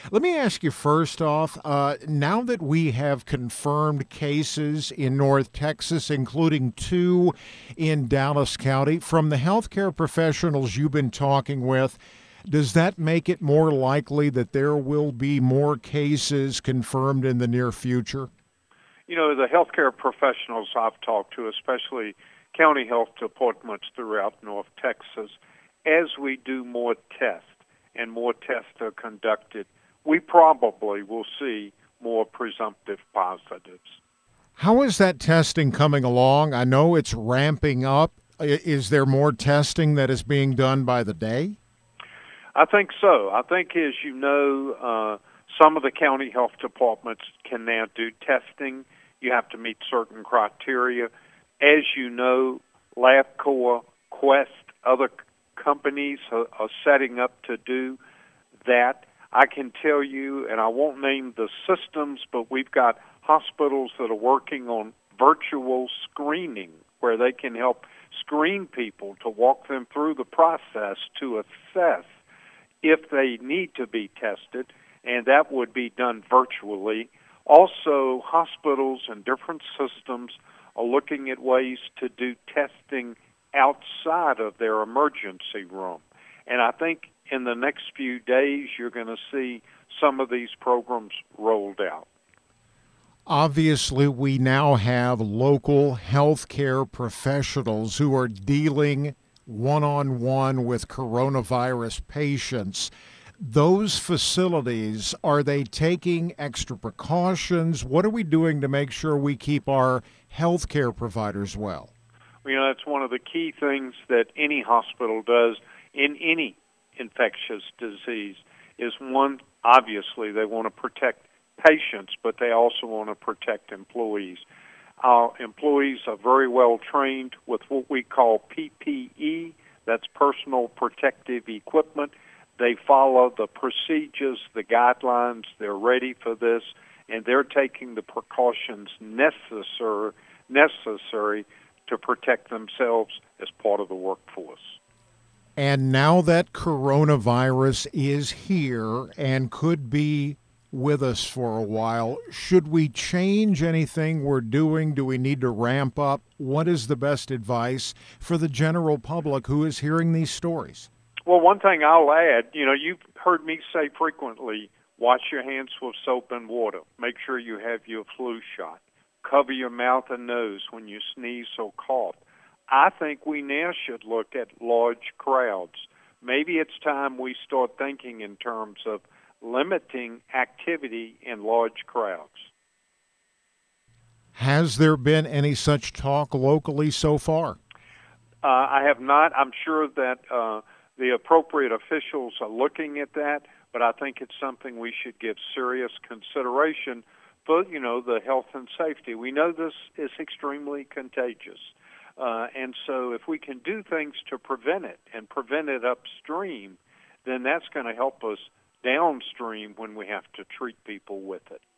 Let me ask you first off, now that we have confirmed cases in North Texas, including two in Dallas County, from the healthcare professionals you've been talking with, does that make it more likely that there will be more cases confirmed in the near future? You know, the healthcare professionals I've talked to, especially county health departments throughout North Texas, as we do more tests and more tests are conducted, we probably will see more presumptive positives. How is that testing coming along? I know it's ramping up. Is there more testing that is being done by the day? I think so. I think, as you know, some of the county health departments can now do testing. You have to meet certain criteria. As you know, LabCorp, Quest, other companies are setting up to do that. I can tell you, and I won't name the systems, but we've got hospitals that are working on virtual screening where they can help screen people to walk them through the process to assess if they need to be tested, and that would be done virtually. Also, hospitals and different systems are looking at ways to do testing outside of their emergency room. And I think in the next few days, you're going to see some of these programs rolled out. Obviously, we now have local healthcare professionals who are dealing one on one with coronavirus patients. Those facilities, are they taking extra precautions? What are we doing to make sure we keep our healthcare providers well? You know, that's one of the key things that any hospital does in any infectious disease is one, obviously, they want to protect patients, but they also want to protect employees. Our employees are very well trained with what we call PPE, that's personal protective equipment. They follow the procedures, the guidelines, they're ready for this, and they're taking the precautions necessary to protect themselves as part of the workforce. And now that coronavirus is here and could be with us for a while, should we change anything we're doing? Do we need to ramp up? What is the best advice for the general public who is hearing these stories? Well, one thing I'll add, you know, you've heard me say frequently, wash your hands with soap and water. Make sure you have your flu shot. Cover your mouth and nose when you sneeze or cough. I think we now should look at large crowds. Maybe it's time we start thinking in terms of limiting activity in large crowds. Has there been any such talk locally so far? I have not. I'm sure that the appropriate officials are looking at that, but I think it's something we should give serious consideration for, you know, the health and safety. We know this is extremely contagious. And so if we can do things to prevent it and prevent it upstream, then that's going to help us downstream when we have to treat people with it.